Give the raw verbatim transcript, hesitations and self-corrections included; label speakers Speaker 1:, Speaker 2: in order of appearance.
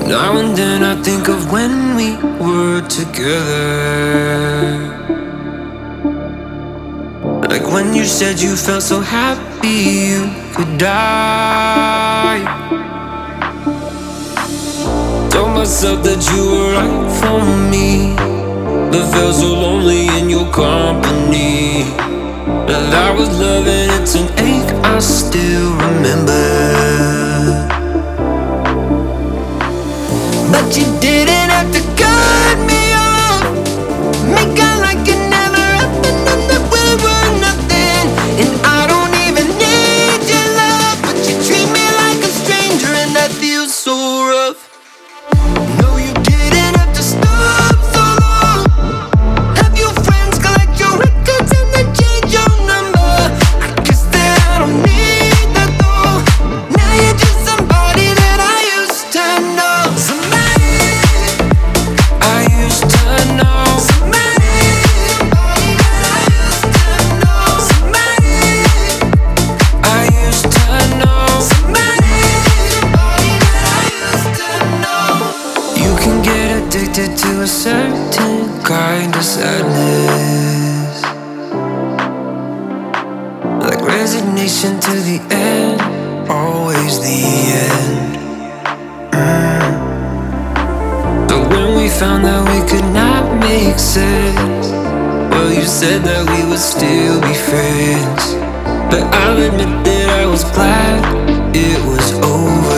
Speaker 1: Now and then I think of when we were together. Like when you said you felt so happy you could die. Told myself that you were right for me, but felt so lonely in your company. That I was loving, it's an ache I still remember. But you didn't have to cut me off, make out like it never happened and that we were nothing. And I don't even need your love, but you treat me like a stranger and that feels so rough. No, you didn't have to stop so long. Have your friends collect your records and then change your number. I guess that I don't need that though. Now you're just somebody that I used to know. Somebody I used to know. Somebody, somebody that I used to know. Somebody I used to know. Somebody, somebody that I used to know. You can get addicted to a certain kind of sadness, like resignation to the end, always the end. Mm. But when we found that we could not make sense, well, you said that we would still be friends. But I'll admit that I was glad it was over.